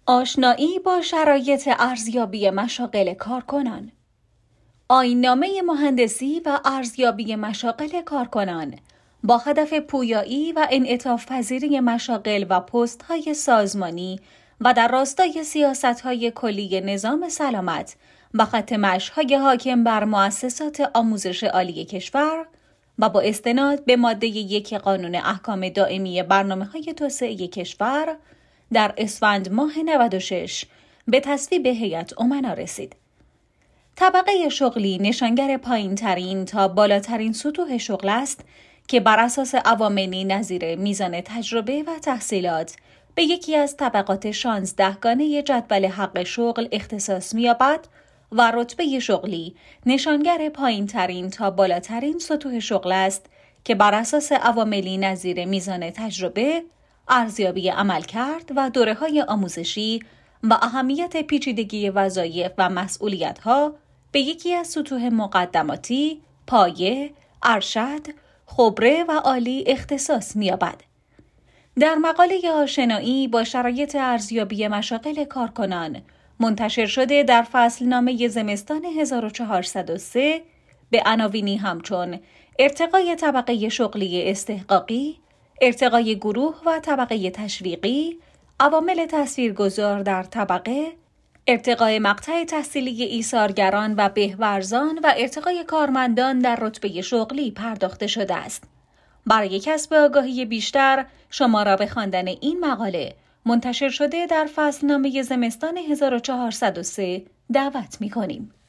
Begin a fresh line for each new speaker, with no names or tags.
آشنایی با شرایط ارزیابی مشاغل کارکنان. آیین‌نامه مهندسی و ارزیابی مشاغل کارکنان با هدف پویایی و انعطاف پذیری مشاغل و پست‌های سازمانی و در راستای سیاست‌های کلی نظام سلامت و خط مشی‌های حاکم بر مؤسسات آموزش عالی کشور و با استناد به ماده 1 قانون احکام دائمی برنامه‌های توسعه کشور در اسفند ماه 96 به تصویب هیئت امنا رسید. طبقه شغلی نشانگر پایین‌ترین تا بالاترین سطوح شغل است که بر اساس عواملی نظیر میزان تجربه و تحصیلات به یکی از طبقات 16 گانه جدول حق شغل اختصاص می‌یابد و رتبه شغلی نشانگر پایین‌ترین تا بالاترین سطوح شغل است که بر اساس عواملی نظیر میزان تجربه، ارزیابی عملکرد و دوره‌های آموزشی و اهمیت پیچیدگی وظایف و مسئولیت‌ها به یکی از سطوح مقدماتی، پایه، ارشد، خبره و عالی اختصاص می‌یابد. در مقاله آشنایی با شرایط ارزیابی مشاغل کارکنان منتشر شده در فصلنامه زمستان 1403 به عناوینی همچون ارتقای طبقه شغلی استحقاقی، ارتقای گروه و طبقه تشویقی، عوامل تاثیرگذار در طبقه، ارتقای مقطع تحصیلی ایثارگران و بهورزان و ارتقای کارمندان در رتبه شغلی پرداخته شده است. برای کسب آگاهی بیشتر شما را به خواندن این مقاله منتشر شده در فصلنامه زمستان 1403 دعوت می‌کنیم.